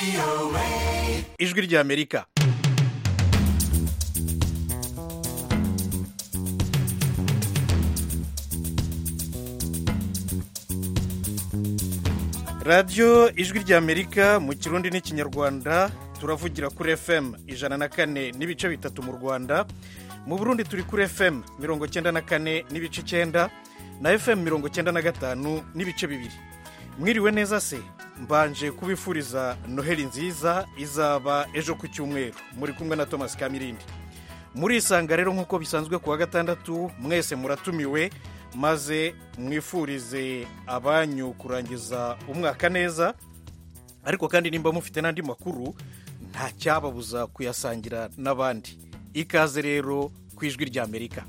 ijwi ry'Amerika. radiyo ijwi ry'Amerika mu kirundi n'ikinyarwanda turavugira kuri FM 104.3 mu Rwanda. Mu Burundi turi kuri FM 94.9 na FM 95.2. Mwiriwe neza se, mbanje kubifuriza Noheli nziza izaba ejo ku cyumweru. Muri kumwe na Thomas Kamirindi. Muri isanga rero nkuko bisanzwe kuwa gatandatu mwese muratumiwe maze mwifurize abanyu kurangiza umwaka neza, ariko kandi nimba mufite n'andi makuru nta cyababuza kuyasangira n'abandi. Ikaze rero ku ijwi ry'Amerika.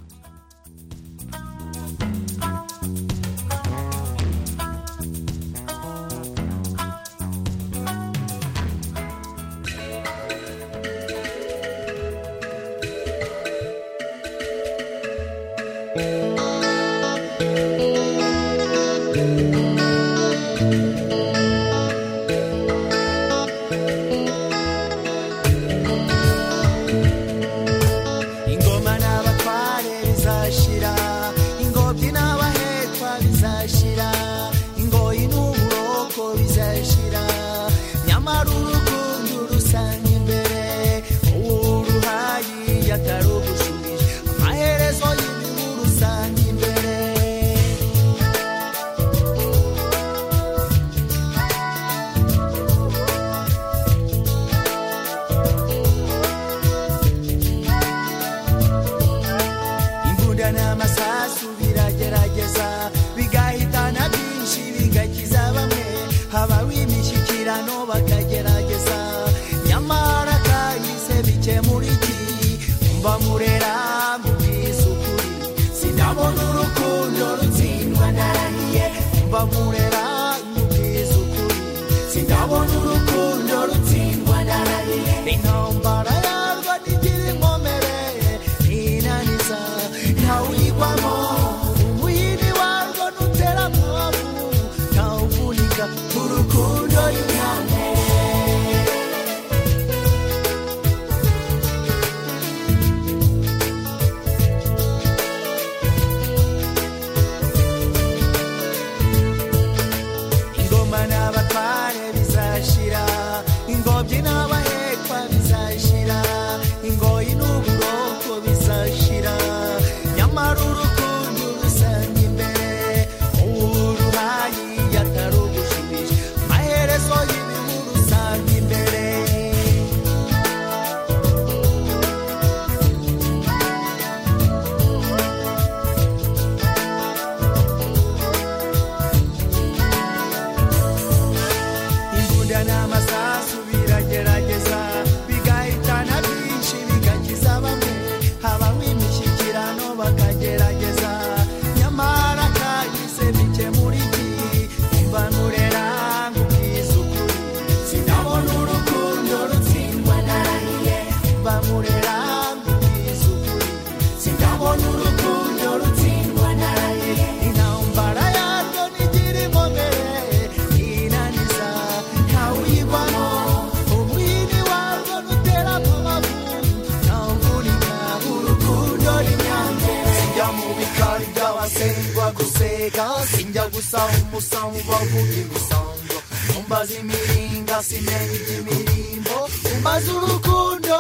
Sinja gusamu bavuye gusango umbaza imiringa simenye imirimbo umbaza urukundo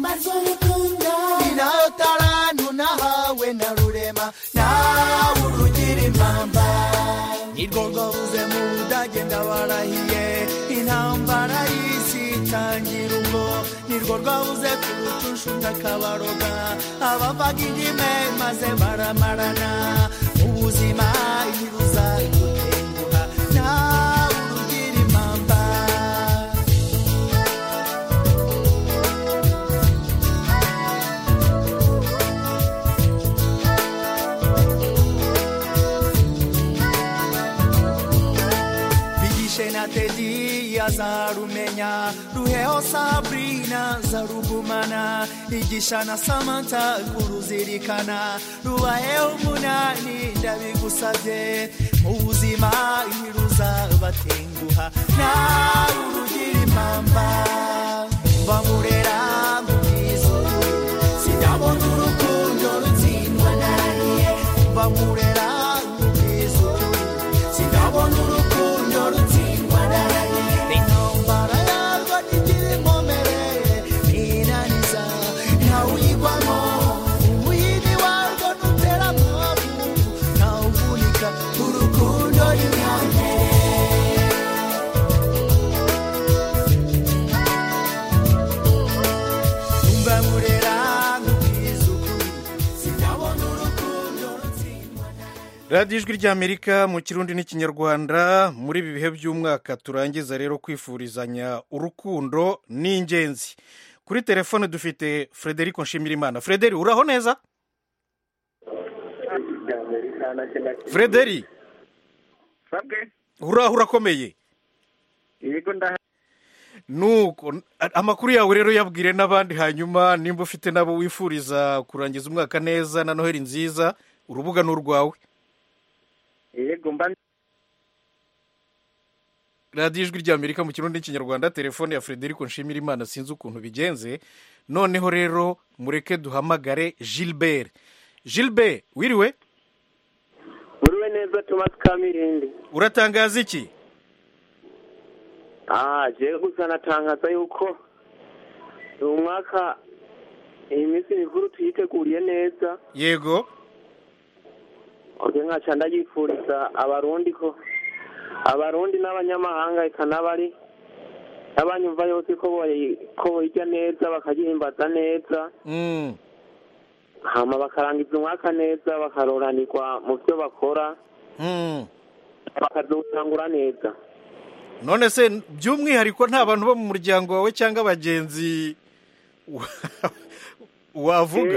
inayo tarantu nahawe na rurema nawe urugira impamba nirwo rwabuze mu Budage ndabarahiye intambara y'isi itangira ubwo nirwo rwabuze kurutusha ndakabaroga abavaga indime maze baramarana ubuzima iruza gutenguha nawe urugira impamba. Bigishe na Teddy azarumenya ruheo Sabrina zarugumana igisha na Samantha kuruzirikana rubahe umunani ndabigusabye mu buzima iruza batenguha nawe urugira impamba. radiyo ijwi ry'amerika mu kirundi n'ikinyarwanda. muri ibi bihe by'umwaka turangiza rero kwifurizanya urukundo ni ingenzi. kuri telefone dufite Frederic Nshimirimana. Frederic, uraho neza? Frederic, uraho, urakomeye? yego nuko amakuru yawe rero yabwire n'abandi, hanyuma nimba ufite nabo wifuriza kurangiza umwaka neza na noheli nziza, urubuga ni urwawe. yego radiyo ijwi ry'amerika mu kirundi n'ikinyarwanda. telefone ya Frederic Nshimirimana sinzi ukuntu bigenze. noneho rero mureke duhamagare Gilbert. Gilbert, wiriwe? uriwe neza Thomas Kamirindi. uratangaza iki? je gusa natangaza yuko uyu mwaka iyi minsi mikuru tuyiteguriye neza. yego. nkaca ndayifuriza abarundi n'abanyamahanga, eka n'abari abanyumva yose ko boyirya neza bakagihimbaza neza, hama bakarangiza umwaka neza, bakaroranirwa mu byo bakora, bakazotangura neza. none se by'umwihariko nta bantu bo mu muryango wawe cyangwa abagenzi wavuga?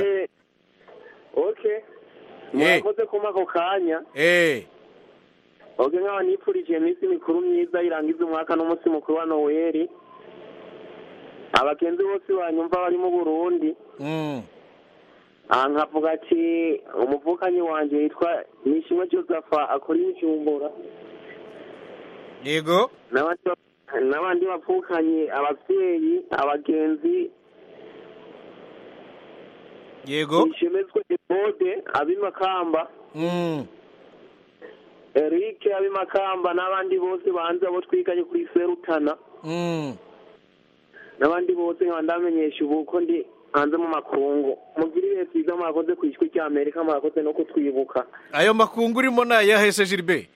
murakoze kuma ako kanya. nkaba nifurije iminsi mikuru myiza irangiza umwaka n'umunsi mukuru wa Noheli. abagenzi bose banyumva bari mu Burundi, nkavuga ati umuvukanyi wanjye yitwa Nishimwe Joseph akora ibijumbura. yego. n'abandi bavukanye, ababyeyi, abagenzi. yego. Nishimezwe Ebode ab'imakamba, Eric ab'imakamba, n'abandi bose banze abo twiganye kuri Serutana, n'abandi bose nkaba ndamenyesha ubu ko ndi hanze mu makungu. mugire ibihe byiza, mwakoze ku ijwi ry'Amerika, mwakoze no kutwibuka. ayo makungu urimo ni ayahese Gilbert?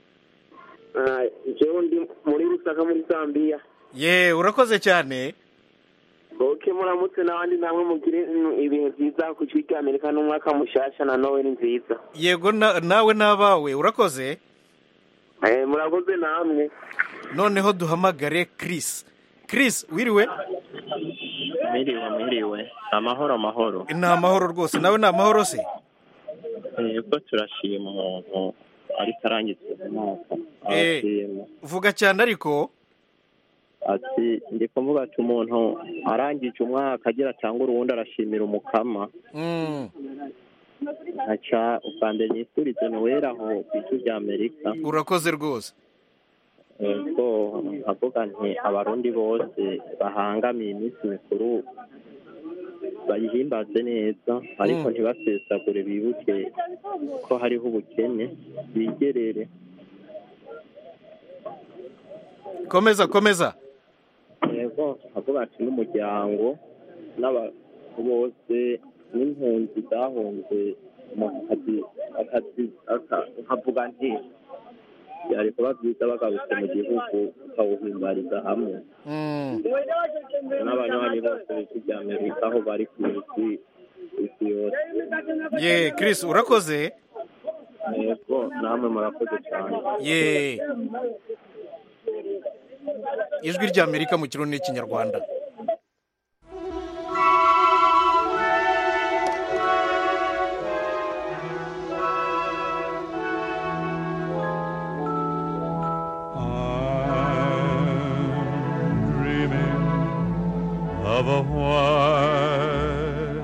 jewe ndi muri Rusaka muri Zambia. urakoze cyane. muramutse n'abandi namwe mugire ibihe byiza ku ijwi ry'Amerika n'umwaka mushasha na Noheli nziza. yego, nawe n'abawe urakoze. murakoze namwe. noneho duhamagare Chris. Chris, wiriwe? Mwiriwe. amahoro. ni amahoro rwose. nawe ni amahoro se? yego, turashima umuntu ariko arangiza umwaka. vuga cyane ariko. ati ndi kuvuga ati umuntu arangije umwaka agira cyangwa urundi arashimira umukama. nkaca ubwambere nifurize Noheli aho ku ijwi ry'Amerika. urakoze rwose. yego, nkavuga nti abarundi bose bahangamiye iminsi mikuru bayihimbaze neza, ariko ntibasesagure, bibuke ko hariho ubukene, bigerere. komeza. yego, nkavuga ati n'umuryango n'abantu bose n'impunzi zahunze akazi, nkavuga nti byari kuba byiza bagarutse mu gihugu bakawuhimbariza hamwe. n'abanywanyi bose b'ijwi ry'Amerika aho bari ku isi yose. Chris, urakoze. yego, namwe murakoze cyane. ijwi ry'Amerika mu kirundi n'ikinyarwanda. Of a white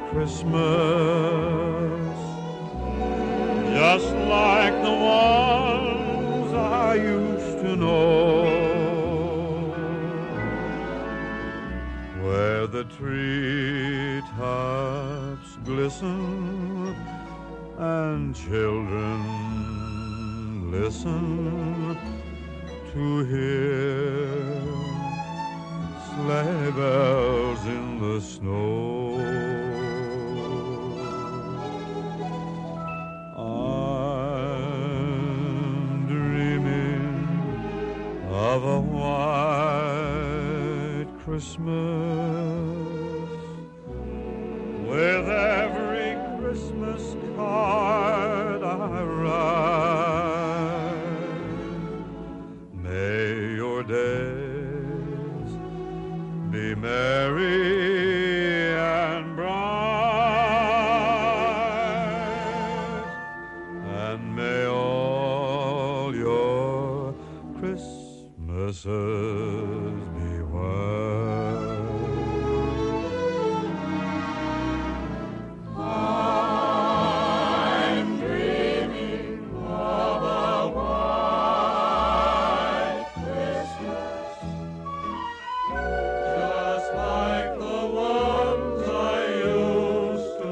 Christmas, just like the ones I used to know, where the treetops glisten and children listen to hear sleigh bells in the snow. I'm dreaming of a white Christmas, with every Christmas card I arrive. May your days be merry and bright, and may all your Christmases be white. I'm dreaming of a white Christmas, just like the ones I used to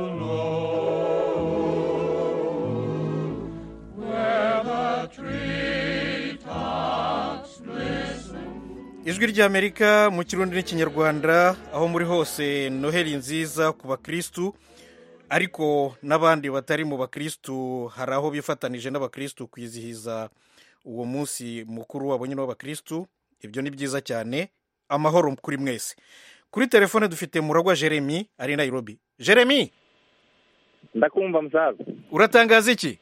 know, where the treetops glisten. ijwi ry'amerika mu kirundi n'ikinyarwanda, aho muri hose noheli nziza ku bakristu, ariko n'abandi batari mu bakristu hari aho bifatanije n'abakristu kwizihiza uwo munsi mukuru wabo nyine w'abakristu. Ibyo ni byiza cyane. Amahoro kuri mwese. Kuri telefone dufite Muragwa Jeremy ari Nairobi. Jeremy, ndakumva musaza. uratangaza iki?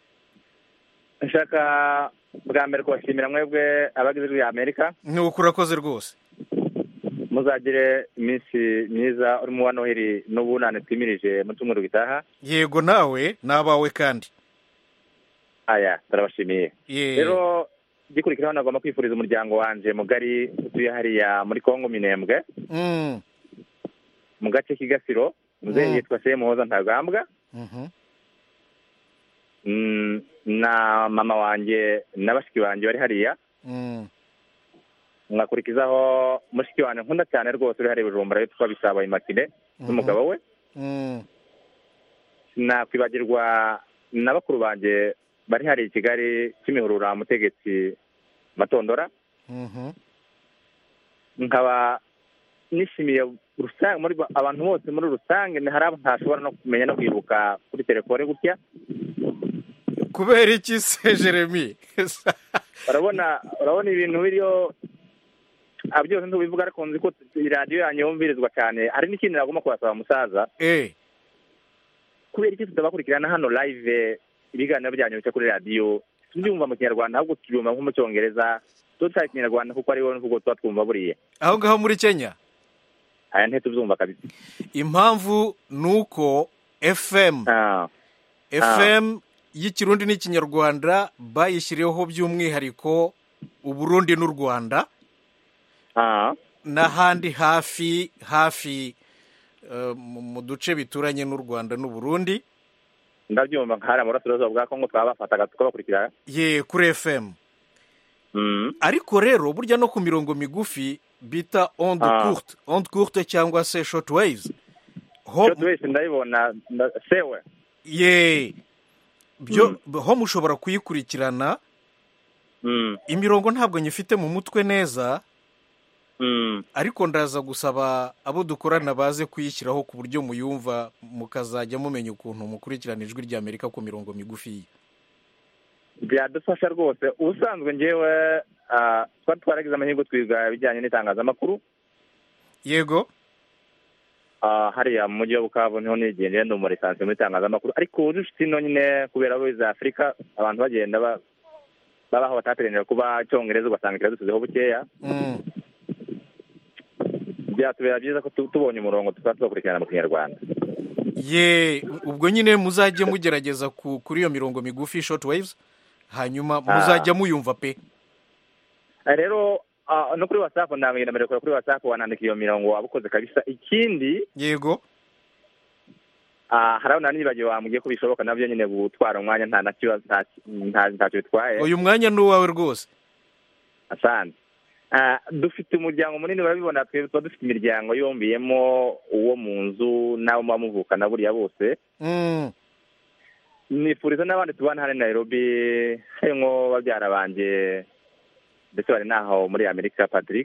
Nshaka bwa mbere kubashimira mwebwe abagize ijwi ry'Amerika. Ni ukurakoze rwose. Muzagire iminsi myiza urimo wa Noheli n'ubunane twimirije mu cyumweru gitaha. Yego nawe n'abawe kandi. Aya, turabashimiye. Ye. Rero gikurikiraho nagomba kwifuriza umuryango wanje mugari utuye hariya muri Kongo Minembwe. Mu gace k'Igasiro, muzehe yitwa Semuhoza Ntagambwa. Na mama wanje na bashiki banje bari hariya. Mwakurikizaho mushiki wanjye nkunda cyane rwose uri hariya Bujumbura yitwa Bisaba Immaculée n'umugabo we. Nakwibagirwa na bakuru banje bari hariya i Kigali Kimihurura Mutegetsi Matondora. Nkaba nishimiye muri abantu bose muri rusange, hari abo ntashobora no kumenya no kwibuka kuri telefone gutya. Kubera iki se Jeremy? urabona ibintu biriyo byose ntubivuga, ariko nzi ko iradiyo yanyu yumvirizwa cyane. Hari n'ikindi nagomba kubasaba musaza. Kubera iki tutabakurikirana hano live ibiganiro byanyu bica kuri radiyo? Tubyumva mu Kinyarwanda ahubwo tubyumva nko mu Cyongereza. Tutari Kinyarwanda kuko ariho nubwo tuba twumva buriye. Aho ngaho muri Kenya? Aya ntitubyumva kabisa. Impamvu nuko FM y'ikirundi n'ikinyarwanda bayishyiriyeho by'umwihariko Uburundi n'u Rwanda n'ahandi hafi mu duce bituranye n'u Rwanda n'u Burundi. Ndabyumva nkara mu burasirazuba bwa Kongo twabafataga tukabakurikira kuri FM. Ariko rero burya no ku mirongo migufi bita onde courte cyangwa se short waves. Short waves ndayibona sewe. Ho mushobora kuyikurikirana. Imirongo ntabwo nyifite mu mutwe neza, ariko ndaza gusaba abo dukorana baze kuyishyiraho ku buryo muyumva mukazajya mumenya ukuntu mukurikirana ijwi ry'Amerika ku mirongo migufi. Byadufasha rwose. Ubusanzwe njyewe twaragize amahirwe twiga ibijyanye n'itangazamakuru. Yego. Hariya mu mujyi wa Bukavu niho nigendeye ndi muri lisansi mu itangazamakuru, ariko urushitsi no nyine kubera abo za Afurika abantu bagenda babaho batateranira kuba Cyongereza ugasanga kiradusizeho bukeya. Byatubera byiza ko tubonye umurongo tukakurikirana mu Kinyarwanda. Ubwo nyine muzajye mugerageza kuri iyo mirongo migufi short waves, hanyuma muzajya muyumva pe. Rero no kuri WhatsApp ndamenya mbere kuri WhatsApp wanandika iyo mirongo wabukoze kabisa. Ikindi yego, haraho nanibagiye wambwiye ko bishoboka nabyo nyine gutwara umwanya nta nakibazo ntacyo bitwaye. Uyu mwanya ni uwawe rwose. Asante. Dufite umuryango munini barabibona, tuba dufite imiryango yombiyemo uwo mu nzu n'abo muba muvukana buriya bose. Nifuriza n'abandi tubana hano Nairobi harimo babyara banje ndetse bari naho muri Amerika Patrick.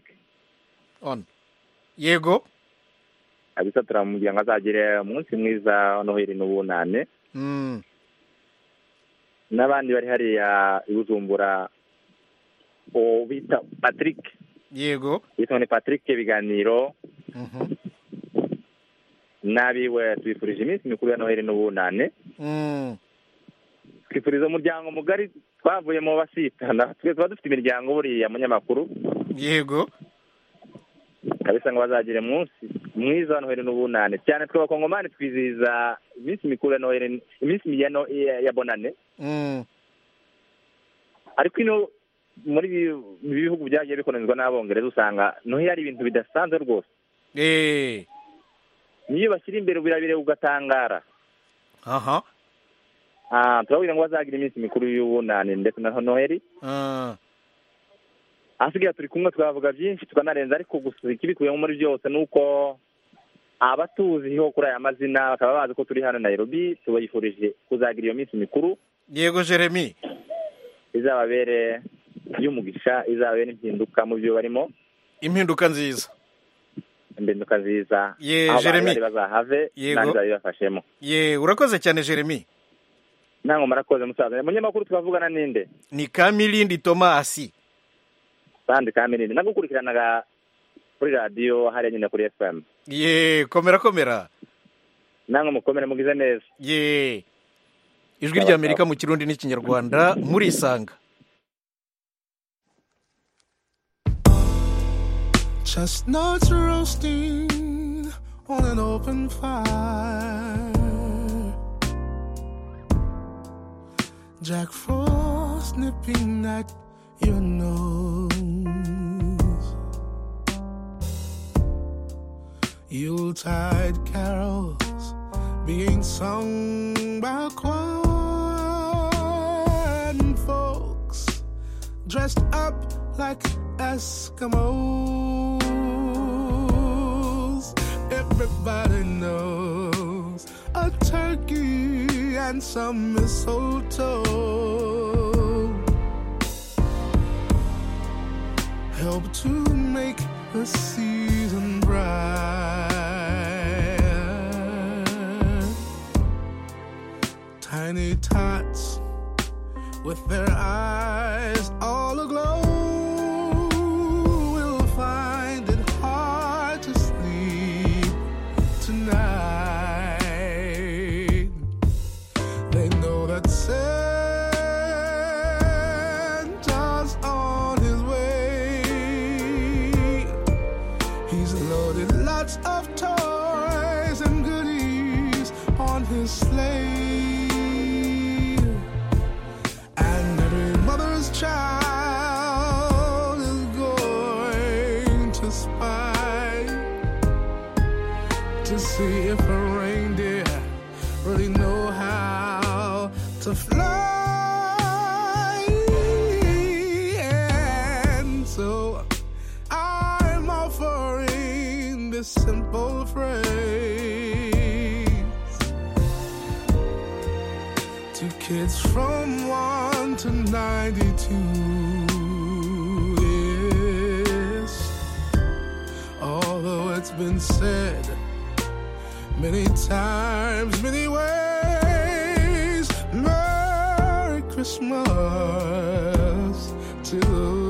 Yego. Abisa turamubwira azagire umunsi mwiza Noheli n'ubunane. N'abandi bari hariya i Bujumbura bita Patrick. Yego. Yitwa ni Patrick Biganiro. Nabiwe twifurije iminsi mikuru ya Noheli n'ubunane. twifuriza umuryango mugari twavuye mu basitana tuba dufite imiryango buriya munyamakuru yego kabisa ngo bazagire munsi mwiza wa Noheli n'ubunane cyane twe abakongomani twizihiza iminsi mikuru ya Noheli iminsi ya bonane ariko ino muri bihugu byagiye bikolonizwa n'abongereza usanga Noheli ari ibintu bidasanzwe rwose niyo bashyira imbere birabire ugatangara aha turabwira ngo bazagira iminsi mikuru y'ubunane ndetse na Noheli asigaye turi kumwe twavuga byinshi tukanarenza ariko gusa ikibikuyemo muri byose nuko abatuziho kuri aya mazina bakaba bazi ko turi hano Nairobi tubayifurije kuzagira iyo minsi mikuru yego Jeremy izababere y'umugisha izababere impinduka mu byo barimo impinduka nziza aho Jeremy bazahave nanjye bafashemo urakoze cyane Jeremy nango marakoze musaza munyamakuru twavugana ninde ni Kamilindi Tomasi Sandi Kamilindi nagukurikiranaga kuri radio hariya nyine kuri FM komera nango mukomere mugize neza ijwi rya Amerika mu Kirundi n'Ikinyarwanda muri Isanga Chestnuts roasting on an open fire, Jack Frost nipping at your nose, Yuletide carols being sung by choir and folks dressed up like Eskimos. Everybody knows a turkey and some mistletoe help to make the season bright. Tiny tots with their eyes all aglow will find it hard to sleep tonight. They know that Santa's on his way. He's loaded lots of toys and goodies on his sleigh. Child is going to spy to see if a reindeer really know how to fly. And so I'm offering this simple phrase to kids from 1 to 92. Yes, although it's been said many times, many ways, Merry Christmas to you.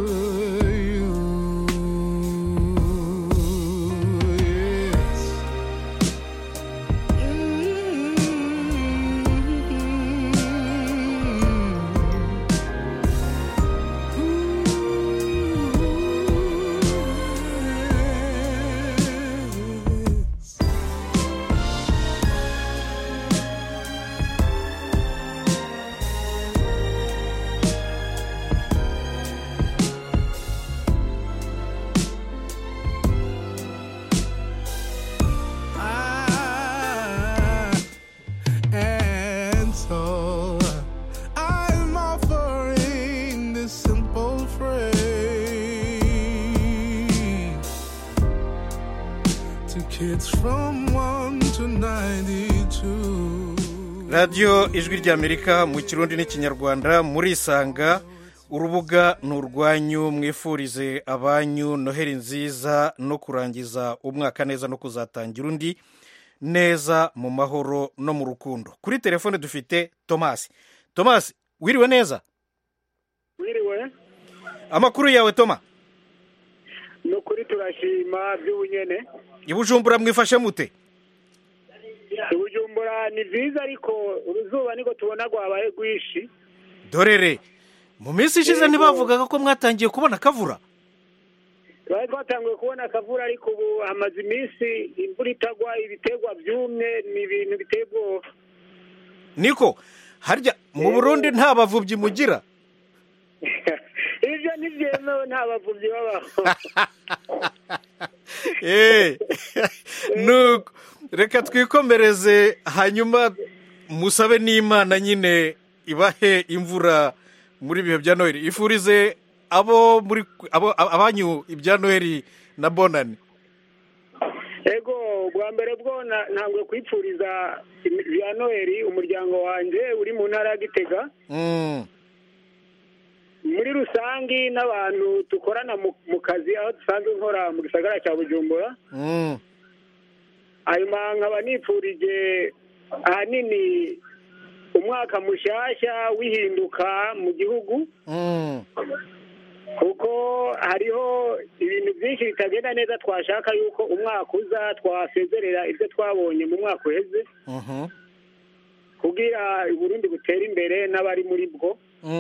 radiyo ijwi ry'Amerika mu Kirundi n'Ikinyarwanda muri Isanga. Urubuga ni urwanyu, mwifurize abanyu Noheli nziza no kurangiza umwaka neza no kuzatangira undi neza mu mahoro no mu rukundo. Kuri telefone dufite Tomasi. Tomasi, wiriwe neza? Wiriwe. Amakuru yawe Toma? No kuri turashima by'ubunyene. I Bujumbura mwifashe mute? Bujumbura Bujumbura ni vyiza ariko uruzuba niko tubona rwabaye rwishi. dorere mu minsi ishize ntibavugaga ko mwatangiye kubona akavura? Twari twatanguye kubona akavura ariko ubu hamaze iminsi imvura itagwa, ibiterwa byumye, ni ibintu biteye ubwoba. Niko harya mu Burundi nta bavubyi mugira? Ibyo ntibyemewe, nta bavubyi babaho. Nuko reka twikomereze hanyuma musabe n'Imana nyine ibahe imvura muri bihe bya Noheli. Ifurize abanyu ibya Noheli na Bonani. Ego bwa mbere bwo ntangwe kwipfuriza ibya Noheli umuryango wanje uri mu ntara ya Gitega. Muri rusangi n'abantu dukorana mu kazi aho dusanzwe nkora mu gisagara cya Bujumbura. Hanyuma nkaba nipfurije ahanini umwaka mushasha wihinduka mu gihugu. Kuko hariho ibintu byinshi bitagenda neza, twashaka yuko umwaka uza twasezerera ibyo twabonye mu mwaka uheze kugira Burundi butere imbere n'abari muri bwo.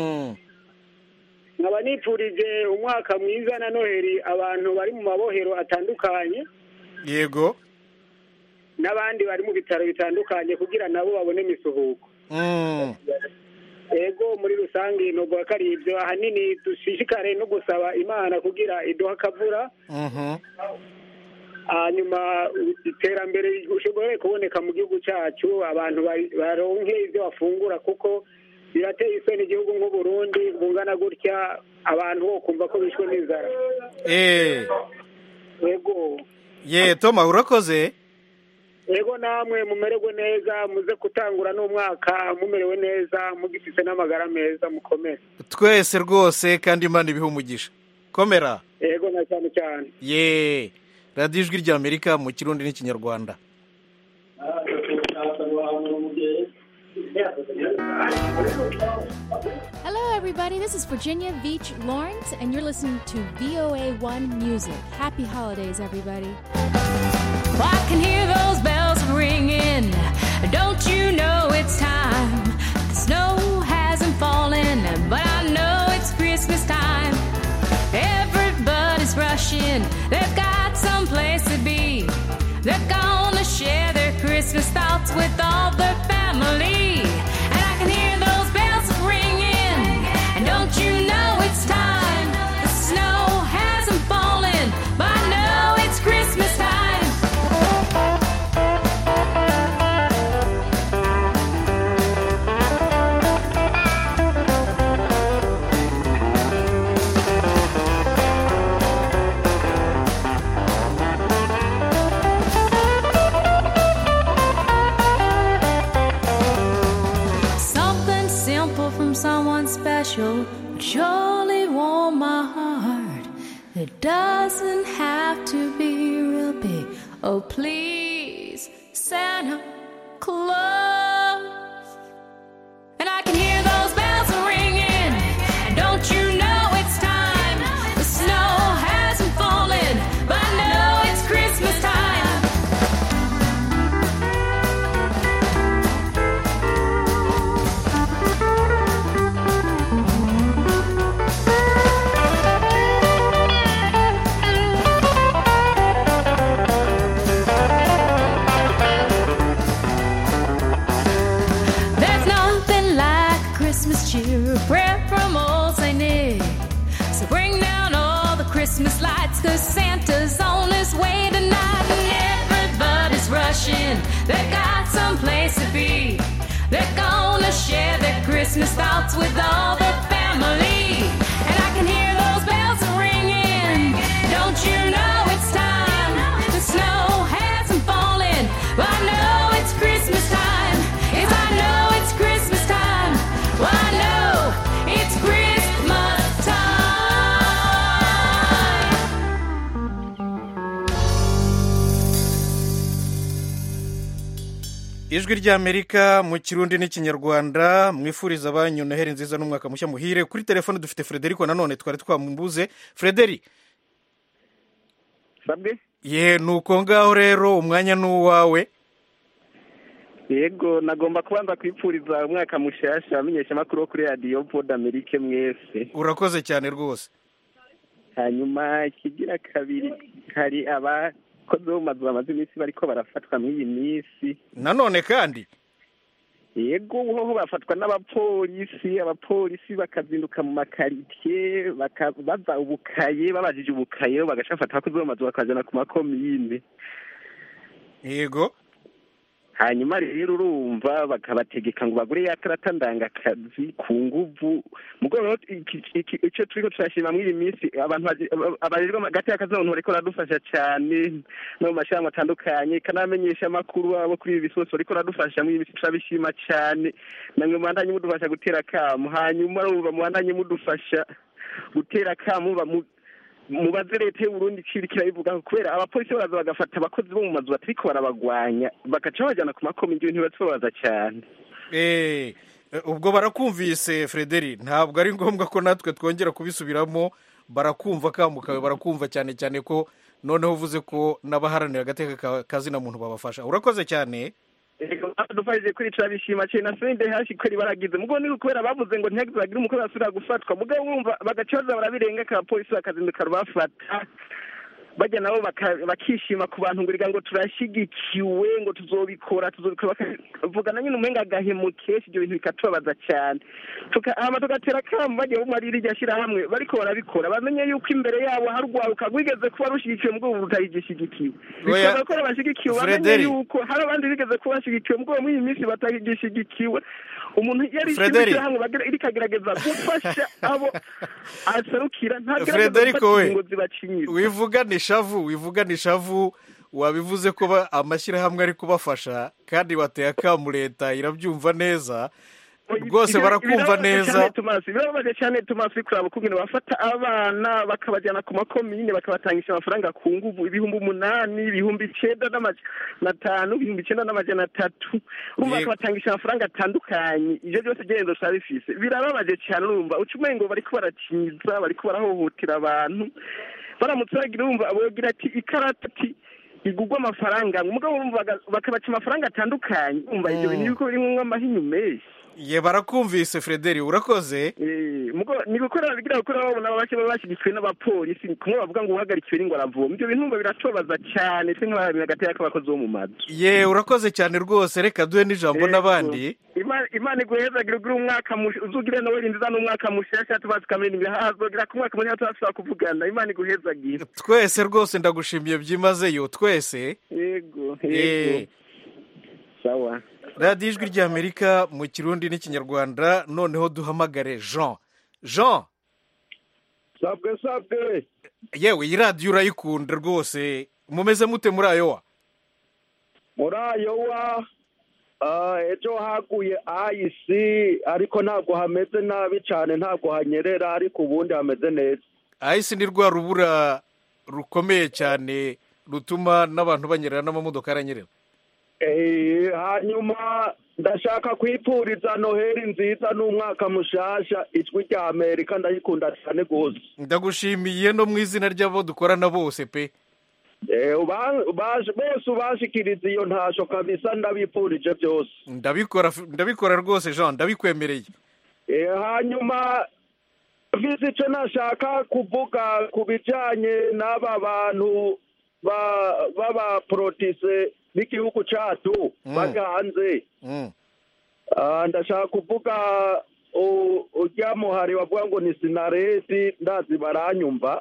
Nkaba nipfurije umwaka mwiza na Noheli abantu bari mu mabohero atandukanye, yego, n'abandi bari mu bitaro bitandukanye kugira nabo babone imisuhuko. Ego muri rusange nubwo akari ibyo ahanini dushishikare no gusaba Imana kugira iduha akavura. Hanyuma iterambere ushobore kuboneka mu gihugu cyacu, abantu baronke ibyo bafungura, kuko birateye isoni igihugu nk'u Burundi bungana gutya abantu bo kumva ko bishwe n'inzara. Ego. Toma urakoze. Ego namwe mumererwe neza, muze kutangura n'umwaka mumerewe neza, mugifite n'amagara meza, mukomere. Twese rwose kandi Imana ibihe umugisha. Komera. Ego na cyane cyane. Radio Ijwi ry'Amerika mu Kirundi n'Ikinyarwanda. Hello, everybody. This is Virginia Beach Lawrence, and you're listening to VOA1 Music. Happy holidays, everybody. I can hear those bells ringing. Don't you know it's time? The snow hasn't fallen, but I know it's Christmas time. Everybody's rushing. They've got someplace to be. They're gonna share their Christmas thoughts with all their family. And I can hear those bells ringing. And don't you know it's time? The snow hasn't fallen, but I know it's Christmas time. Someone special would surely warm my heart. It doesn't have to be real big. Oh, please, Santa Claus. And I can hear those bells ringing. And don't you know it's time? The snow hasn't fallen, but I know it's Christmas time. A prayer from old St. Nick. So bring down all the Christmas lights, 'cause Santa's on his way tonight. And everybody's rushing. They've got someplace to be. They're gonna share their Christmas thoughts with all their family. And I can hear those bells ringing. Don't you know it's time? The snow hasn't fallen, but I know it's Christmas time. Yes, I know it's Christmas time. Well, I know it's Christmas time. Ijwi ry'Amerika mu Kirundi n'Ikinyarwanda, mwifuriza abanyu Noheli nziza n'umwaka mushya muhire. Kuri telefone dufite Frederico nanone twari twamumbuze. Frederi. Sabwe? Nuko ngaho rero umwanya n'uwawe. yego nagomba kubanza kwipfuriza umwaka mushasha amenyesha amakuru wo kuri radiyo Voix d'Amerique mwese. Urakoze cyane rwose. Hanyuma ikigira kabiri hari abakozi bo mu mazu bamaze iminsi bariko barafatwa mw'iyi minsi. Nanone kandi yego hoho bafatwa abapolisi bakazinduka mu makaritiye bakabaza ubukaye babajije ubukaye bagashafata abakozi bo mu mazu bakajana ku makomine. Yego hanyuma rero urumva bakabategeka ngo bagure ya karata ndangakazi ku nguvu mugabo icyo turiko turashima muri iyi minsi abantu abarirwa hagati y'akazi n'abantu bariko baradufasha cyane no mu mashami atandukanye kanamenyesha amakuru abo kuri ibi bisoso bariko baradufasha muri iyi minsi turabishima cyane namwe mubandanye mudufasha gutera akamu hanyuma urumva mubandanye mudufasha gutera akamu mubaze leta y'Uburundi kirabivuga kubera abapolisi baraza bagafata abakozi bo mu mazu batariko barabagwanya bagaca bajana ku makomine ibintu bibasobaza cyane. Ubwo barakumvise Frederi, ntabwo ari ngombwa ko natwe twongera kubisubiramo, barakumva kamukawe barakumva cyane cyane ko noneho uvuze ko n'abaharanira agateka kazina muntu babafasha. Urakoze cyane. Dufashije kuri turabishima cyane na sende hashi kweri baragize mugo ni kubera bavuze ngo ntiyagize bagira umukuru basubira gufatwa mugo wumva bagacoza barabirenga ka polisi bakazinduka bafata bajya nabo bakishima ku bantu ngo turashigikiwe ngo tuzobikora bakavugana nyine umenga agahemukeshi ibyo bintu bikatubabaza cyane tugatera akamu bagiye bumarira iryo shyirahamwe bariko barabikora bamenye yuko imbere yabo harwaruka rwigeze kuba rushigikiwe mu bwo rutayigishigikiwe bikora ko abashigikiwe bamenye yuko hari abandi bigeze kuba bashigikiwe mu bwo muri iyi minsi batayigishigikiwe umuntu yari ishyirahamwe irikagerageza gufasha abo aserukira ntagerageza ngo zibacinyire wivugana ishavu wabivuze ko amashyirahamwe ari kubafasha kandi bateye akamu leta irabyumva neza rwose barakumva neza. Birababaje cyane Tomasi kuraba kugenda bafata abana bakabajyana ku makomine bakabatangisha amafaranga ku nguvu 8,000 9,500 9,300 urumva bakabatangisha amafaranga atandukanye ivyo byose gendo sabifise birababaje cyane urumva ucumengo bariko barakinyiza bariko barahohotera abantu baramutse bagira urumva abogira ati ikarata ati igugwa amafaranga umugabo urumva bakabaca amafaranga atandukanye urumva ibyo bintu biko biri mu amahinyu menshi. Ye barakumvise Frederi urakoze. Ni gukora bigira gukora babona abake babashigikiwe n'abapolisi kumwe bavuga ngo uhagarikiwe n'ingo aravoma ibyo bintu biratobaza cyane twe nk'abahamya agateka k'abakozi bo mu mazu. Ye urakoze cyane rwose reka duhe n'ijambo n'abandi. Imana iguhezagira ugura umwaka uzugire nawe rindiza n'umwaka mushasha tubazikamira ibihazogira ku mwaka mushasha tuzasubira kuvugana Imana iguhezagira. Twese rwose ndagushimiye byimazeyo twese. Yego. Sawa. radiyo ijwi ry'Amerika mu kirundi n'ikinyarwanda noneho duhamagare Jean sabwe yewe iyi radiyo urayikunda rwose mumeze mute muri Ayowa ejo haguye ayisi ariko ntabwo hameze nabi cyane ntabwo hanyerera ariko ubundi hameze neza. ayisi ni rwa rubura rukomeye cyane rutuma n'abantu banyerera n'amamodoka aranyerera. Hanyuma ndashaka kwipfuriza noheli nziza n'umwaka mushasha ijwi rya Amerika ndayikunda cyane gose. Ndagushimiye no mu izina ry'abo dukorana bose pe. Bose ubashikiriza iyo ntasho kabisa ndabipfurije byose. Ndabikora rwose Jean ndabikwemereye. Hanyuma visi cyo nashaka kuvuga ku bijanye n'aba bantu baba protise n'igihugu cyacu baganze. Ndashaka kuvuga ujya muhari wavuga ngo ni Sinaresi ndazi baranyumva.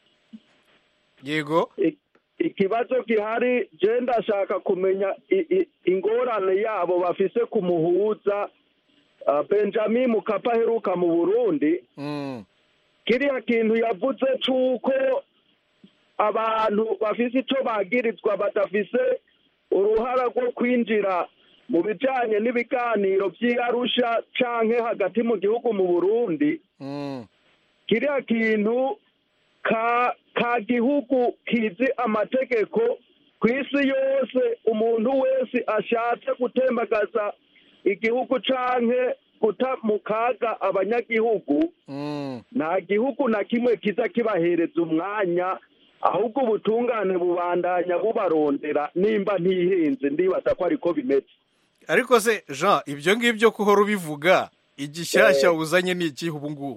Yego. Ikibazo gihari je ndashaka kumenya ingorane yabo bafise kumuhuza Benjamin Mkapa heruka mu Burundi. Kiriya kintu yavuze cuko abantu bafise icyo bagirizwa badafise uruhara rwo kwinjira mu bijyanye n'ibiganiro by'Arusha canke hagati mu gihugu mu Burundi. Kiriya kintu ka gihugu kizi amategeko ku isi yose umuntu wese ashatse gutembagaza igihugu canke guta mu kaga abanyagihugu nta gihugu na kimwe kiza kibahereza umwanya ahubwo ubutungane bubandanya bubarondera nimba ntihenze ndibaza ko ariko bimeze. ariko se Jean ibyo ngibyo kuhora ubivuga igishyashya uzanye ni ikihe ubu ngubu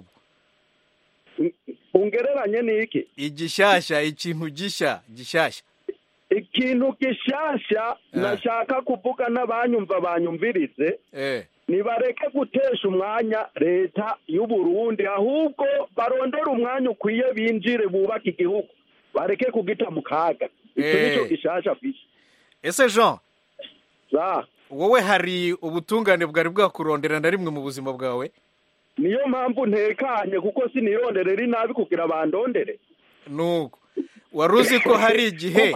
ungereranye n'iki igishyashya ikintu gishyashya ikintu gishasha nashaka kuvuga n'abanyumva banyumvirize nibareke gutesha umwanya leta y'u Burundi ahubwo barondera umwanya ukwiye binjire bubaka igihugu bareke kugita mu kaga icyo nicyo gishasha afise ese Jean wowe hari ubutungane bwari bwakurondera na rimwe mu buzima bwawe niyo mpamvu ntekanye kuko sinirondere rinabi kugira bandondere nuko waruzi ko hari igihe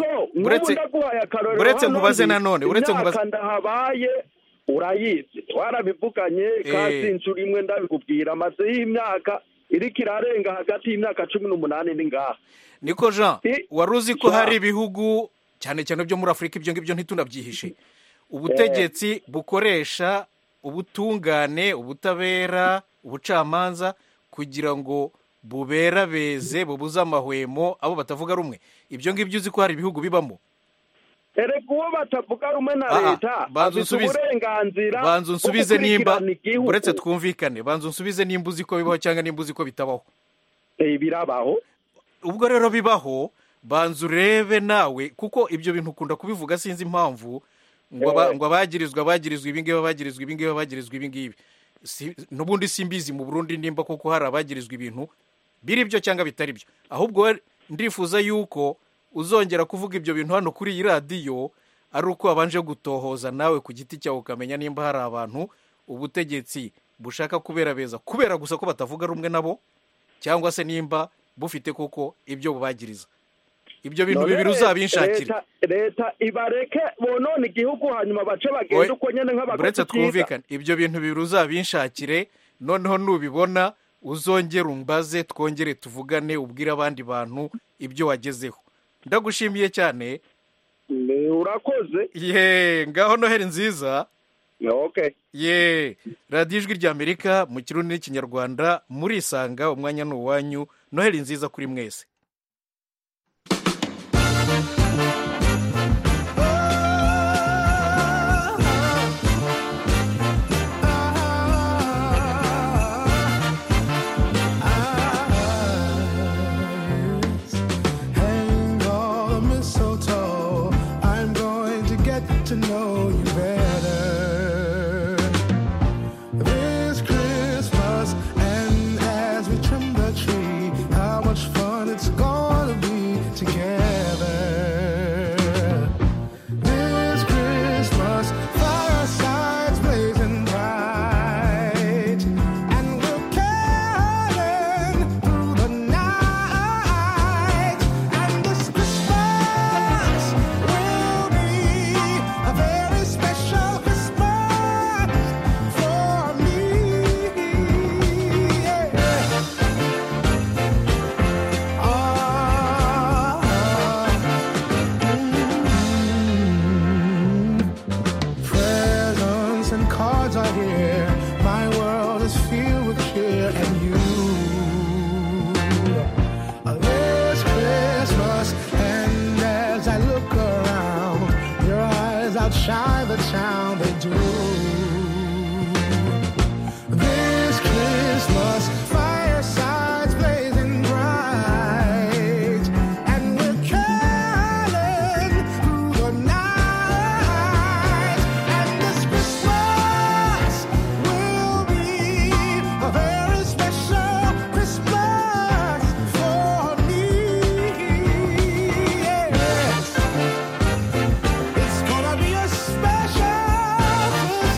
uretse nkubaze nanone uretse nkubaze ndahabaye urayizi twarabivuganye kasi inshuro imwe ndabikubwira maze y'imyaka iriko irarenga hagati y'imyaka 18 n'ingaha niko Jean waruzi ko hari ibihugu cyane cyane byo muri Afrika ibyo ngibyo ntitunabyihishe ubutegetsi bukoresha ubutungane ubutabera ubucamanza kugira ngo buberabeze bubuze amahwemo abo batavuga rumwe ibyo ngibyo uzi ko hari ibihugu bibamo erega uwo batavuga rumwe na leta afite uburenganzira banza unsubize nimba uretse twumvikane banza unsubize nimba uzi ko bibaho cyangwa nimba uzi ko bitabaho birabaho ubwo rero bibaho banza urebe nawe kuko ibyo bintu ukunda kubivuga sinzi impamvu ngo abagirizwa ibi ngibi n'ubundi simbizi mu Burundi nimba koko hari abagirizwa ibintu biri byo cyangwa bitari byo ahubwo ndifuza yuko uzongera kuvuga ibyo bintu hano kuri iyi radiyo ari uko wabanje gutohoza nawe ku giti cyawe ukamenya nimba hari abantu ubutegetsi bushaka kuberabeza kubera gusa ko batavuga rumwe nabo cyangwa se nimba bufite koko ibyo bubagiriza ibyo bintu bibiri uzabinshakira leta ibareke bonone igihugu hanyuma bace bagenda uko nyene nk'abakozi uretse twumvikane ibyo bintu bibiri uzabinshakire noneho nubibona uzongera umbaze twongere tuvugane ubwire abandi bantu ibyo wagezeho ndagushimiye cyane urakoze ngaho Noheli nziza okay radiyo ijwi ry'Amerika mu Kirundi n'Ikinyarwanda murisanga umwanya ni uwanyu Noheli nziza kuri mwese to know you better this Christmas, and as we trim the tree, how much fun it's gonna be together. This Christmas, firesides blazing bright, and we're caroling through the night, and this Christmas will be a very special Christmas for me. Presents and cards are here. My world is filled with cheer and you. This Christmas, and as I look around, your eyes outshine the town, they do. This Christmas, firesides blazing bright, and we're caroling through the night, and this Christmas will be a very special Christmas for me. Yes. It's gonna be a special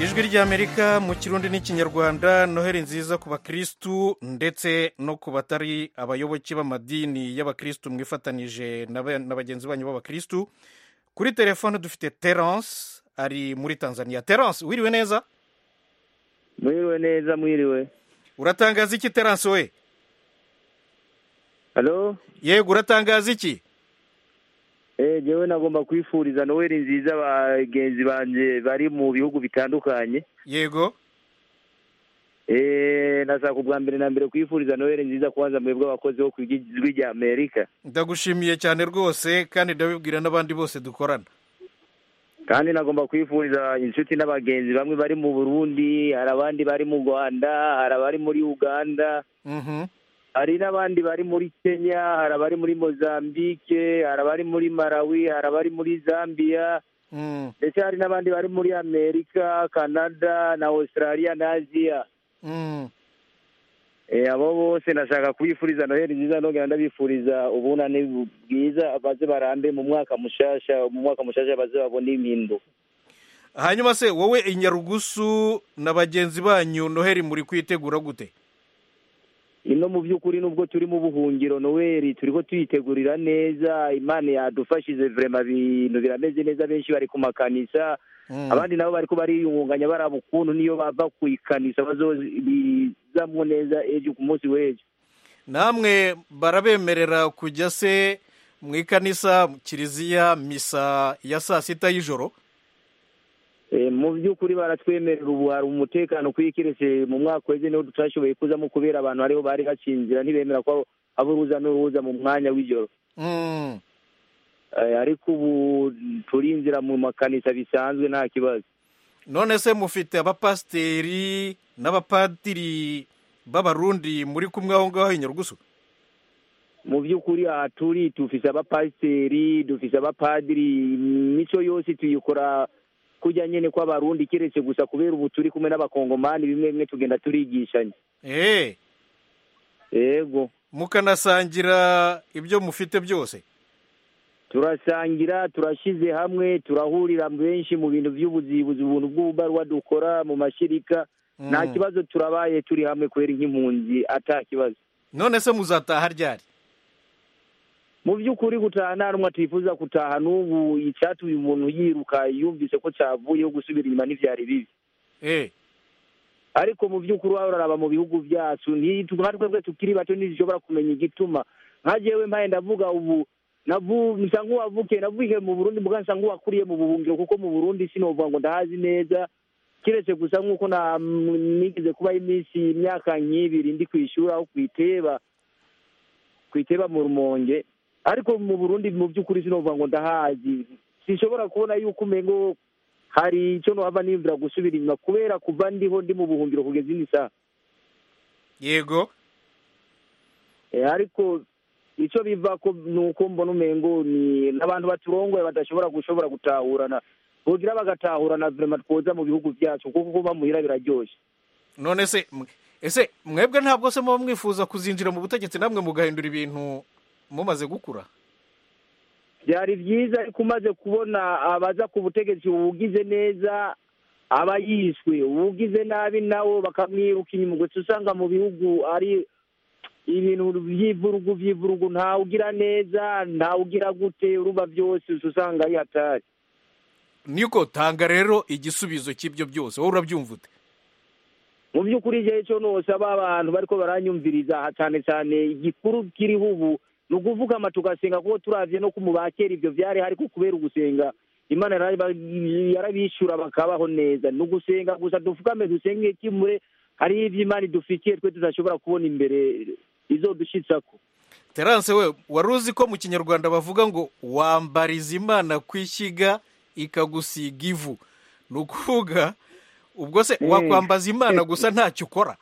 ijwi ry'Amerika mu kirundi n'ikinyarwanda. Noheli nziza ku bakristu ndetse no ku batari abayoboke b'amadini y'abakristu mwifatanije na bagenzi banyu b'abakristu. Kuri telefone dufite Terence ari muri Tanzania. Terence, wiriwe neza? Mwiriwe neza, mwiriwe. Uratangaza iki Terence we? Halo? Yego, uratangaza iki? Jewe nagomba kwifuriza Noheli nziza bagenzi banje bari mu bihugu bitandukanye. Yego. Nashaka ubwa mbere na mbere kwifuriza Noheli nziza kwanza mwebwe abakozi bo kw'ijwi rya Amerika. Ndagushimiye cyane rwose kandi ndabibwira n'abandi bose dukorana. Kandi nagomba kwifuriza inshuti n'abagenzi bamwe bari mu Burundi, hari abandi bari mu Rwanda, hari abari muri Uganda. Hari n'abandi bari muri Kenya, hari abari muri Mozambique, hari abari muri Malawi, hari abari muri Zambia, ndetse hari n'abandi bari muri Amerika, Canada na Australia na Asia. Abo bose nashaka kwifuriza Noheli nziza, nongera ndabifuriza ubunane bwiza, baze barambe mu mwaka mushasha baze babone impindu. Hanyuma se wowe Inyarugusu na bagenzi banyu Noheli muri kwitegura gute? Ino mu by'ukuri nubwo turi mu buhungiro Noheli turiko tuyitegurira neza, Imana yadufashije vraiment ibintu birameze neza, benshi bari ku makanisa, abandi nabo bariko bariyunganya baraba ukuntu niyo bava ku ikanisa bazobizamwo neza ejo ku munsi w'ejo. Namwe barabemerera kujya se mu ikanisa, kiliziya, misa ya saa sita y'ijoro? Mu by'ukuri baratwemerera, ubu hari umutekano kwikiretse mu mwaka weze niho tutashoboye kuzamo kubera abantu ariho bari bacinzira, ntibemera ko aburuza n'uruza mu mwanya w'ijoro. Ariko ubu turinzira mu makanisa bisanzwe nta kibazo. None se mufite abapasiteri n'abapadiri b'abarundi muri kumwe aho ngaho Inyarugusu? Mu by'ukuri aha turi dufise abapasiteri, dufise abapadiri, imico yose tuyikora kujya nyene kwa Barundi kiretse gusa kubera ubu turi kumwe n'abakongomani bimwe bimwe tugenda turigishanya. Yego. Mukanasangira ibyo mufite byose? Turasangira, turashize hamwe, turahurira benshi mu bintu by'ubuzibuzi, ubuntu bw'ububarwa dukora mu mashirika. Nta kibazo, turabaye turi hamwe kwera nk'impunzi ata kibazo. None se muzataha ryari? Mu by'ukuri gutaha nta numwe twifuza gutaha, n'ubu icyatuye umuntu yiruka yumvise ko cyavuyeho gusubira inyuma n'ivyari bibi. Ariko mu by'ukuri wararaba mu bihugu byacu twebwe tukiri bato ntizishobora kumenya igituma. Nka jewe mpaye ndavuga ubu nsangu navuke mu Burundi muga nsangu wakuriye mu buhungiro, kuko mu Burundi sinovuga ngo ndahazi neza, kiretse gusa nk'uko nigeze kuba imyaka nk'ibiri ndi kwishura aho kwiteba mu Rumonge. Ariko mu Burundi mu by'ukuri sinovuga ngo ndahazi, sinshobora kubona yuko umengo hari icyo nohava nimvira gusubira inyuma kubera kuva ndi mu buhungiro kugeza ini saha. Yego. Ariko icyo biva ko nuko mbona umengo ni n'abantu baturongoye badashobora gutahurana, kugira bagatahurana vraiment twoza mu bihugu byacu kuko kuba muhira biraryoshe. None se ese mwebwe ntabwo se muba mwifuza kuzinjira mu butegetsi namwe mugahindura ibintu mumaze gukura? Byari byiza ariko umaze kubona abaza ku butegetsi ubugize neza aba yishwe, ubugize nabi nawo bakamwiruka inyuma, gusa usanga mu bihugu ari ibintu by'ivurugu nta ugira neza nta ugira gute, uruba byose usanga ari hatari. Niko tanga rero igisubizo cy'ibyo byose, wowe urabyumva ute? Mu by'ukuri je cyo nose abantu bariko baranyumviriza cyane cyane igikuru kiriho ubu no kuvuga amatugasenga kuko turavye no kumubakera ibyo byari hari ko kubera ugusenga Imana yarabishura bakabaho neza, no gusenga gusa dufukame dusenge kimure, hari ivy'Imana dufitiye twe tuzashobora kubona imbere izodushitsako. Terence we waruzi ko mu Kinyarwanda bavuga ngo wambariza Imana kwishyiga ikagusiga ivu, nukuvuga ubwo se wakwambaza Imana gusa ntacyo ukora?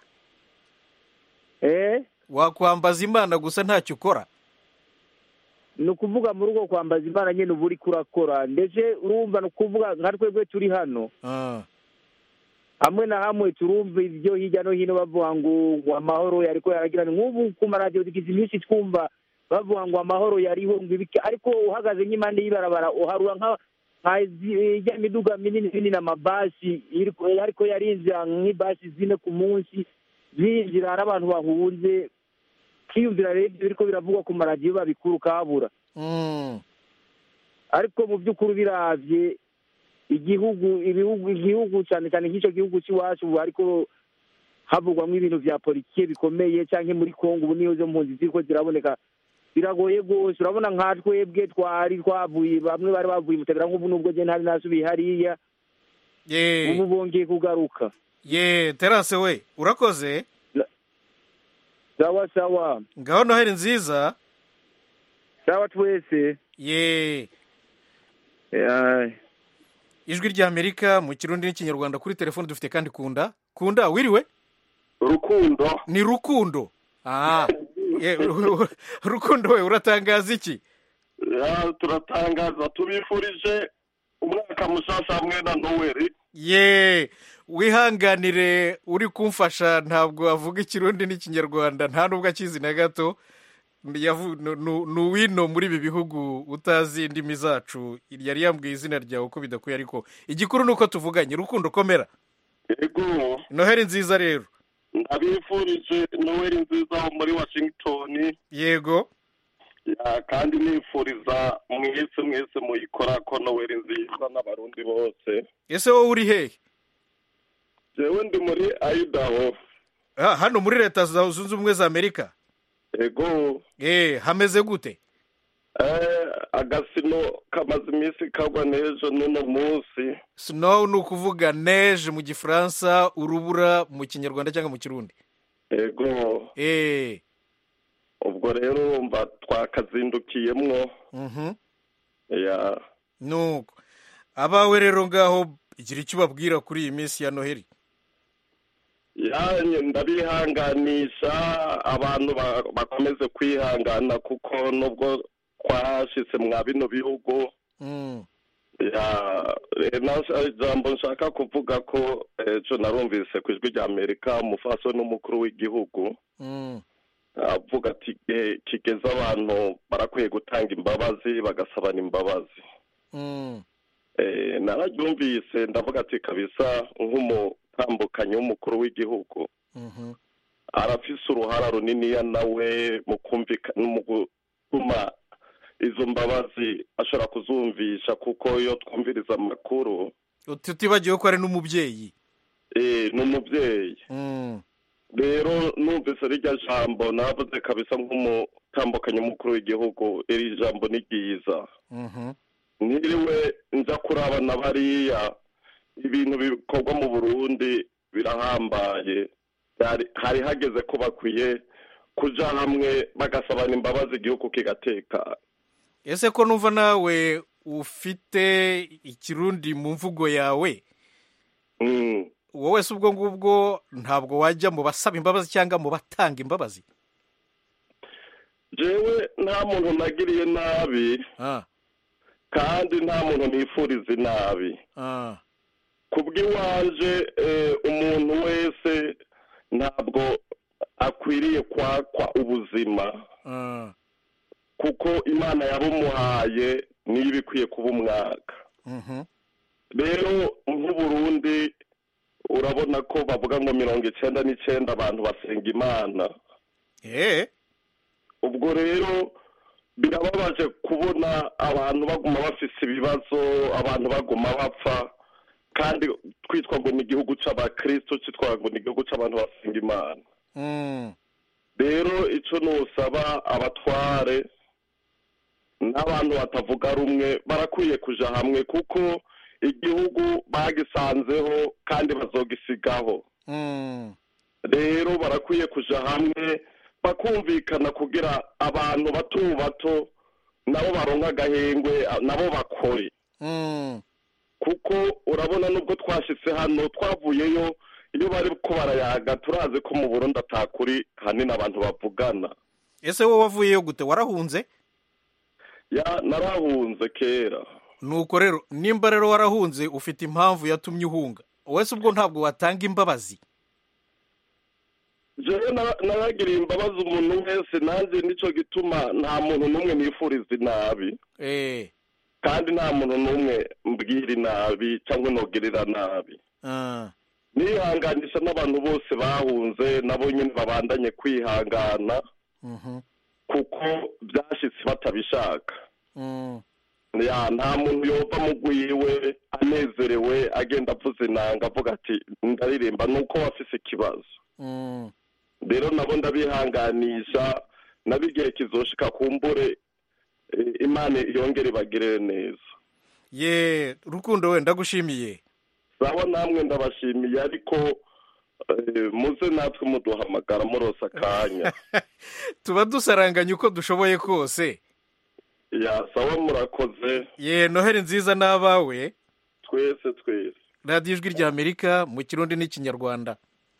Wakwambaza Imana gusa ntacyo ukora? Nukuvuga mu rugo kwambaza Imana nyene uburi kurakora, ndetse urumva nukuvuga nka twebwe turi hano hamwe na hamwe turumva ibyo hirya no hino bavuga ngo amahoro yariko yaragirana, nk'ubu ku maradiyo dikiza iminsi twumva bavuga ngo amahoro yariho, ariko uhagaze nk'impande y'ibarabara uharura ijya miduga minini amabasi ariko yarinjira nk'ibasi zine ku munsi zinjira hari abantu bahunze kwiyumvira rero ibyo biriko biravugwa ku maradiyo babikuru kabura ariko mu by'ukuri biravye igihugu cyane cyane nk'icyo gihugu cy'iwacu ubu ariko havugwamo ibintu vya politike bikomeye canke muri Kongo ubu niyo zo mpunzi ziriko ziraboneka biragoye rwose urabona nka twebwe twavuye bamwe bari bavuye mutegera nk'ubu nubwo je ntari nasubiye hariya ubu bongeye kugaruka Terase we urakoze sawa ngaho Noheli nziza sawa twese ijwi rya Amerika mu Kirundi n'Ikinyarwanda kuri telefone dufite kandi Kunda wiriwe Rukundo ni Rukundo Rukundo we uratangaza iki turatangaza tubifurije umwaka mushasha hamwe na Noheli wihanganire uri kumfasha ntabwo avuga Ikirundi n'Ikinyarwanda nta nubwo akizi na gato nuwino muri ibi bihugu utazi indimi zacu yari yambwiye izina ryawe uko bidakwiye ariko igikuru nuko tuvuganye Rukundo komera yego Noheli nziza rero ndabifurije Noheli nziza muri Washington yego kandi nifuriza mwese muyikora ko Noheli nziza n'abarundi bose ese wowe uri hehe jewe ndi muri Idaho hano muri leta zunze ubumwe za Amerika yego hameze gute agasino kamaze iminsi kagwa n'ejo n'uno munsi snow ni ukuvuga neige mu gifaransa urubura mu kinyarwanda cyangwa mu kirundi yego ubwo rero urumva twakazindukiyemwo nuko abawe rero ngaho igira icyo ubabwira kuri iyi minsi ya Noheli ndabihanganisha abantu bakomeze kwihangana kuko nubwo twashitse mwa bino bihugu ijambo nshaka kuvuga ko ejo narumvise ku ijwi rya Amerika umufasoni n'umukuru w'igihugu avuga ati kigeze abantu barakwiye gutanga imbabazi bagasabana imbabazi nararyumvise ndavuga ati kabisa nk'umutambukanyi w'umukuru w'igihugu arafise uruhara runiniya nawe mu kumvikana mu gutuma izo mbabazi ashobora kuzumvisha kuko iyo twumviriza amakuru tutibagiwe ko ari n'umubyeyi n'umubyeyi rero numvise rirya jambo navuze kabisa nk'umutambukanyi w'umukuru w'igihugu iri jambo ni ryiza niriwe nza kurabana bariya ibintu bikorwa mu Burundi birahambaye hari hageze ko bakwiye kuja hamwe bagasabana imbabazi igihugu kigatekana ese ko numva nawe ufite Ikirundi mu mvugo yawe wowe se ubwo ngubwo ntabwo wajya mu basaba imbabazi cyangwa mu batanga imbabazi jewe nta muntu nagiriye nabi kandi nta muntu nifuriza inabi kubw'iwanje umuntu wese ntabwo akwiriye kwakwa ubuzima kuko Imana yabumuhaye niyo ibikwiye kuba umwaka rero nk'Uburundi urabona ko bavuga ngo 99 abantu basenga Imana ubwo rero birababaje kubona abantu baguma bafise ibibazo abantu baguma bapfa kandi twitwa ngo ni igihugu c'abakristo cyitwa ngo ni igihugu c'abantu basenga Imana rero ico nusaba abatware n'abantu batavuga rumwe barakwiye kuja hamwe kuko igihugu bagisanzeho kandi bazogisigaho rero barakwiye kuja hamwe bakumvikana kugira abantu bato nabo baronka agahengwe nabo bakore kuko urabona nubwo twashitse hano twavuyeyo iyo bari ko barayaga turazi ko mu Burundi atakuri hanini abantu bavugana ese wowe wavuyeyo gute warahunze narahunze kera nuko rero nimba rero warahunze ufite impamvu yatumye uhunga wese ubwo ntabwo watanga imbabazi jewe naragiriye imbabazi umuntu wese nanjye nico gituma nta muntu n'umwe nifuriza inabi kandi nta muntu n'umwe mbwira inabi cyangwa nogirira nabi nihanganisha n'abantu bose bahunze nabo nyine babandanye kwihangana kuko byashyitse batabishaka nta muntu yova mu gwiwe anezerewe agenda avuza inanga avuga ati ndaririmba nuko wafise ikibazo rero nabo ndabihanganisha nabo igihe kizoshika kumbure imana yongere ibagirire neza ye Rukundo we ndagushimiye sawa namwe ndabashimiye ariko muze natwe muduhamagara murose akanya tuba dusaranganya uko dushoboye kose ya sawa murakoze ye Noheli nziza n'abawe twese radiyo ijwi rya Amerika mu Kirundi n'Ikinyarwanda.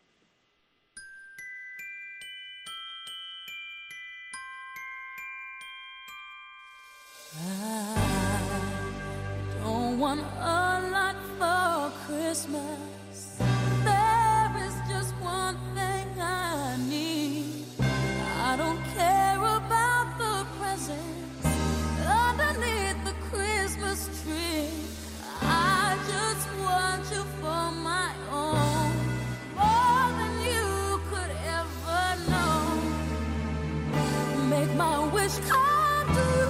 Don't want a lot for Christmas. There is just one thing I need. I don't care about the presents underneath the Christmas tree. I just want you for my own, more than you could ever know. Make my wish come true.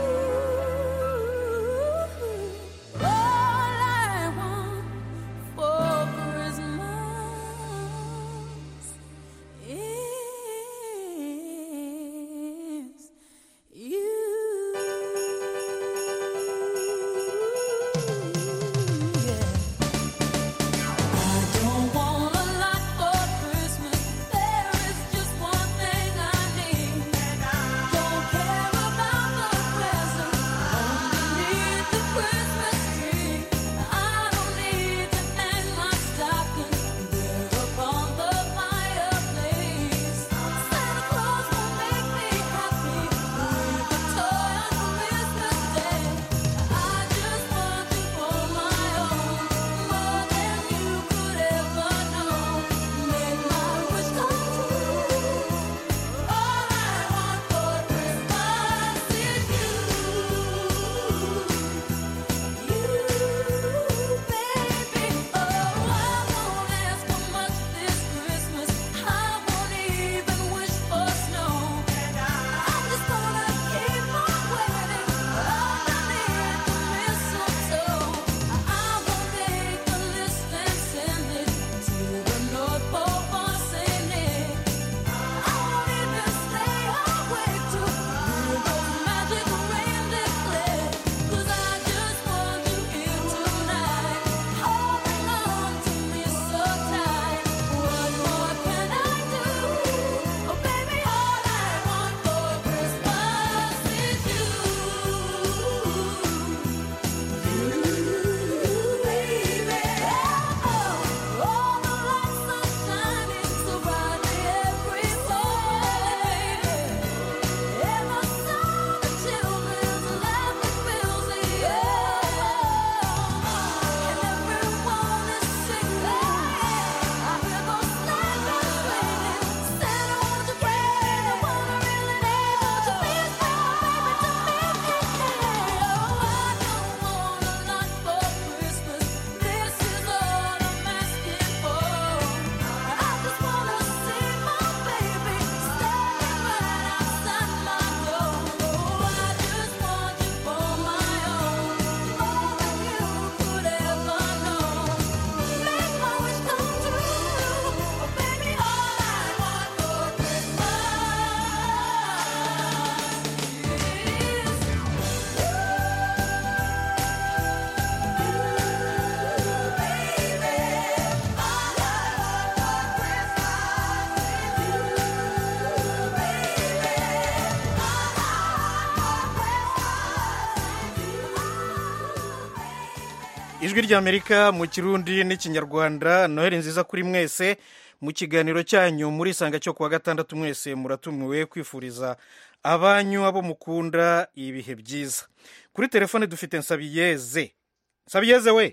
ijwi ry'Amerika mu Kirundi n'Ikinyarwanda. Noheli nziza kuri mwese. Mu kiganiro cyanyu muri Sanga cyo kuwa gatandatu mwese muratumiwe kwifuriza abanyu abo mukunda ibihe byiza. Kuri telefone dufite Nsabiyeze. Nsabiyeze we,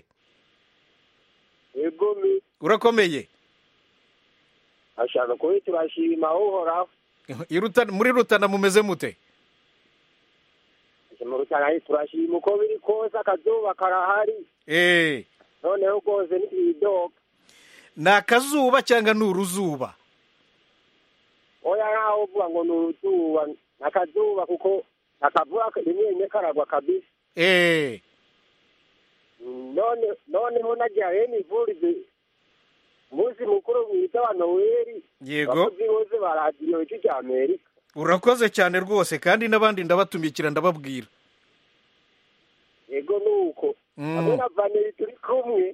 yego urakomeye? ashaka ko turashima uhoraho. Muri Rutana mumeze mute? mu Rutana turashima uko biri kose akazuba karahari noneho rwose ntibidoga. Ni akazuba cyangwa ni uruzuba? Oya nkaho uvuga ngo ni uruzuba n'akazuba kuko akavura rimwe karagwa kabisa. Noneho nagira nivurize umunsi mukuru mwita wa Noheli. Yego. Abakozi bose baradiyo cy'Amerika Amerika. Urakoze cyane rwose kandi n'abandi ndabatumikira ndababwira. Yego nuko. Abo na Vaneri turi kumwe.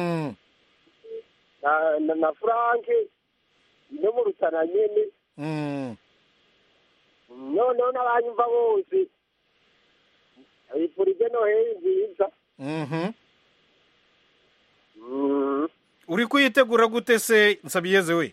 Na Frank no mu Rutana nyene. No n'abanyumva bose. Ayipurije Noheli nziza. Uri kuyitegura gute se Nsabiyeze we?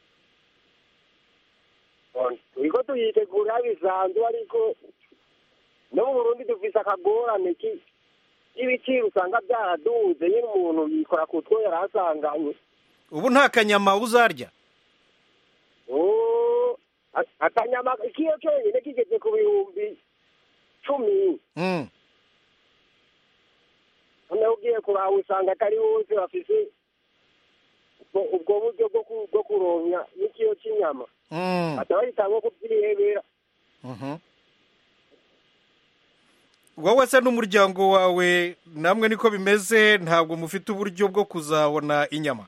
Iko tuyitegura bisanzwe ariko no mu Burundi dufise akagorane ibiciro usanga byaraduze nyine umuntu yikora kutwo yarasanganye. Ubu nta kanyama uzarya? Akanyama ikiyo cyonyine kigeze ku bihumbi 10. Noneho ugiye kuraba usanga atari hose bafise ubwo buryo bwo kuronka n'ikiyo cy'inyama. Atabayitanga ko byirihebera. Wowe se n'umuryango wawe namwe niko bimeze, ntabwo mufite uburyo bwo kuzabona inyama?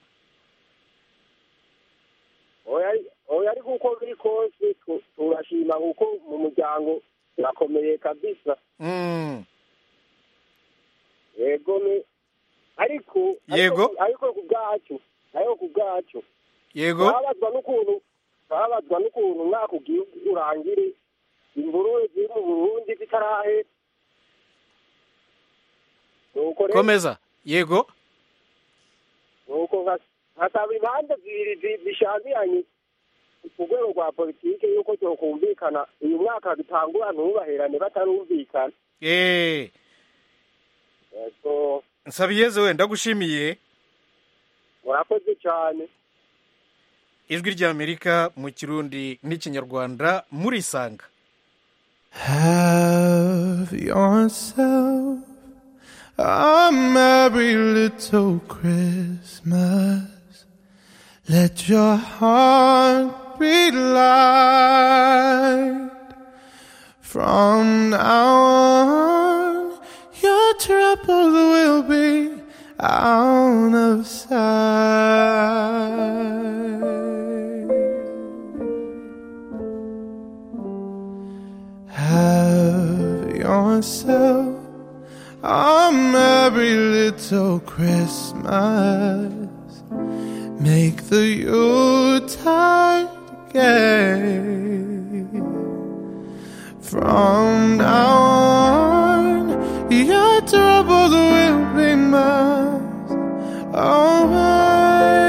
Oya ariko uko biri kose turashima kuko mu muryango turakomeye kabisa. Yego ariko ku bwacu yego babazwa n'ukuntu umwaka ugiye urangire imvururu ziri mu Burundi zitarahe. Komeza. Yego. Nuko hasaba ibanza zibiri zishambiranye ku rwego rwa politike yuko cyokumvikana uyu mwaka bitangura ntubaherane batarumvikana. Nsabiyeze we ndagushimiye. Murakoze cyane. Ijwi ry'Amerika mu Kirundi n'Ikinyarwanda muri Sanga. Have yourself a merry little Christmas. Let your heart be light. From now on, your troubles will be out of sight. Have yourself a merry little Christmas. Make the Yuletide gay. From now on, your troubles will be miles away.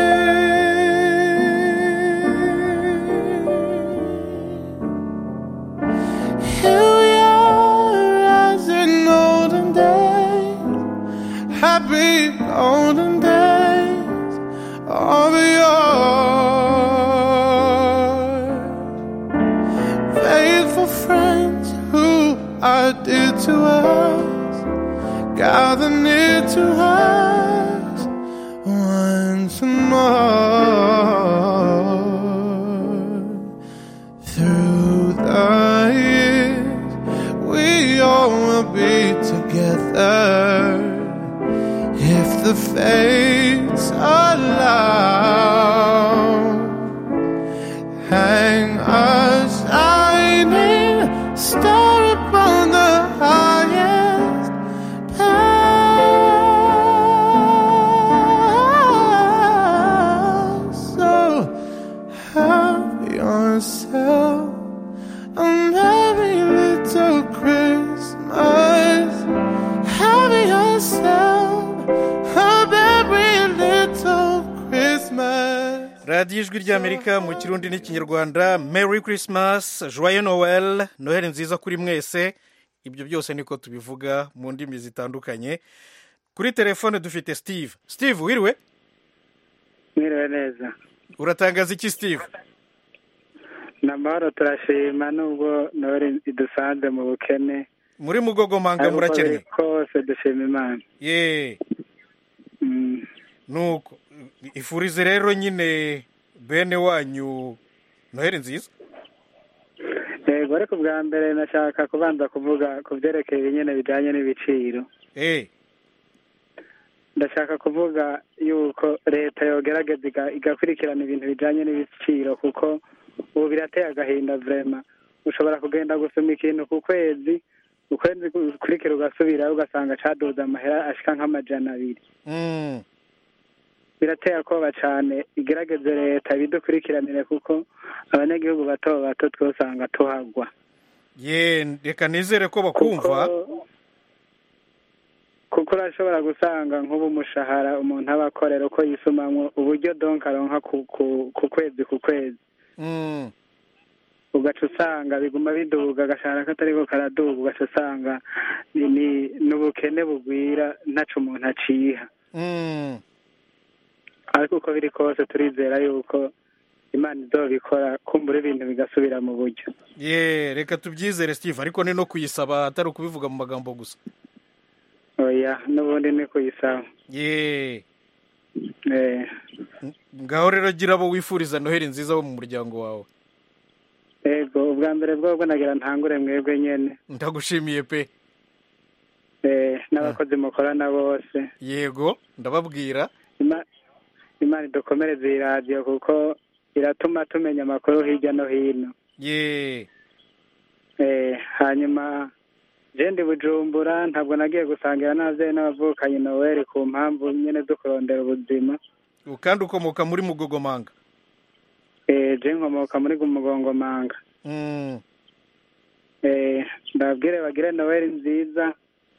Here we are as in olden days, happy olden days of yore. Faithful friends who are dear to us, gather near to us once more. Through the years, we all will be together if the fates allow. Hang a shining star upon the highest bough. So have yourself a merry little Christmas. Have yourself a merry little Christmas. radiyo ijwi ry'Amerika mu Kirundi n'Ikinyarwanda. Merry Christmas, Joyeux Noel, Noheli nziza kuri mwese. Ibyo byose niko tubivuga mu ndimi zitandukanye. Kuri telefone dufite Steve. Steve, wiriwe? Mwiriwe neza. Uratangaza iki Steve? Namahoro turashima nubwo Noheli idusanze mu bukene. muri Mugogomanga murakennye kose dushima Imana ye nuko ifurize rero nyine bene wanyu Noheli nziza. Yego ariko bwa mbere nashaka kubanza kuvuga ku byerekeye nyine bijyanye n'ibiciro. Ndashaka kuvuga yuko leta yogerageza igakurikirana ibintu bijyanye n'ibiciro kuko ubu birateye agahinda vrema. Ushobora kugenda gusoma ikintu ku kwezi ukurikira ugasubira ugasanga cadoza amahera ashika nk'amajana 200. Birateye akoba cyane igerageze leta bidukurikiranire kuko abanyagihugu bato bato twosanga tuhagwa. Reka nizere ko bakumva kuko urashobora gusanga nk'ubu umushahara umuntu aba akorera uko yisumamwo uburyo donka aronka ku kwezi ugaca usanga biguma biduga agashahara katariko karaduga ugaca usanga n'ubukene bugwira ntaco umuntu aciha. Ariko uko biri kose turizera yuko Imana izobikora kumbura ibintu bigasubira mu buryo. Reka tubyizere Steve ariko ni no kuyisaba atari ukubivuga mu magambo gusa. Oya n'ubundi ni kuyisaba. Ngaho rero gira abo wifuriza Noheli nziza bo mu muryango wawe. Yego ubwa mbere bwo nagira ntangure mwebwe nyene. Ndagushimiye pe. N'abakozi mukorana bose. Yego ndababwira. Imana idukomereze iyi radiyo kuko iratuma tumenya amakuru hirya no hino. Hanyuma jendi Bujumbura ntabwo nagiye gusangira n'abavyeyi n'abavukanye Noel ku mpamvu nyene zo kurondera ubuzima. Kandi ukomoka muri Mugogomanga? Je nkomoka muri Mugogomanga. Ndabwire bagire Noel nziza.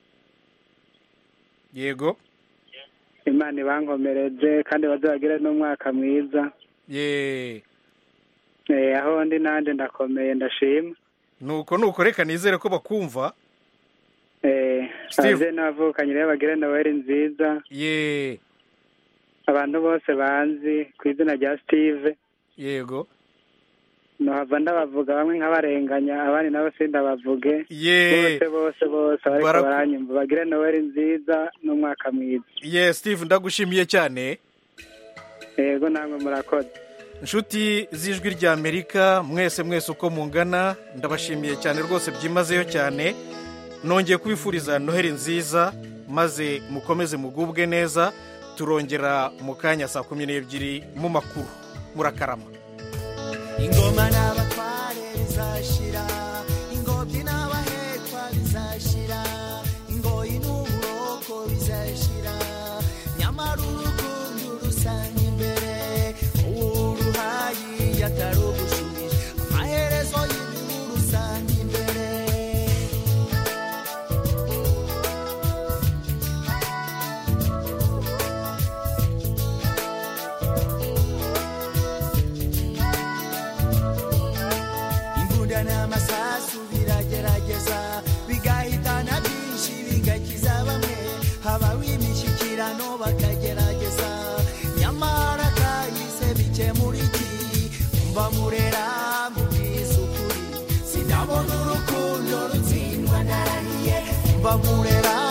Yego. Imana ibankomereze kandi bazagire n'umwaka mwiza. Aho ndi nande ndakomeye ndashima. Nuko reka nizere ko bakumva. Steve n'abavukanye rero bagire Noel nziza. Abantu bose banzi ku izina rya Steve. Yego. Nohava ndabavuga bamwe nk'abarenganya abandi nabo sindabavuge. Bose ariko baranyumva bagire Noel nziza n'umwaka mwiza. Steve ndagushimiye cyane. Yego namwe murakoze. Inshuti z'ijwi rya Amerika mwese uko mungana ndabashimiye cyane rwose byimazeyo cyane. Nongeye kubifuriza Noheli nziza maze mukomeze mugubwe neza. Turongera mu kanya saa 12 mu makuru. Murakarama. Ingoma n'abatware bizashira, ingobyi n'abahekwa bizashira, ingoyi n'uburoko bizashira, nyamara urukundo rusanga imbere, uruhayi yatarugushubije, amaherezo y'inkuru rusanga imbere. N'amasasu biragerageza bigahitana byinshi bigakiza bamwe habaho imishyikirano bakagerageza nyamara kahise bikemura iki mba murera mubwiza ukuri sinabona urukundo rutsindwa narahiye mba murera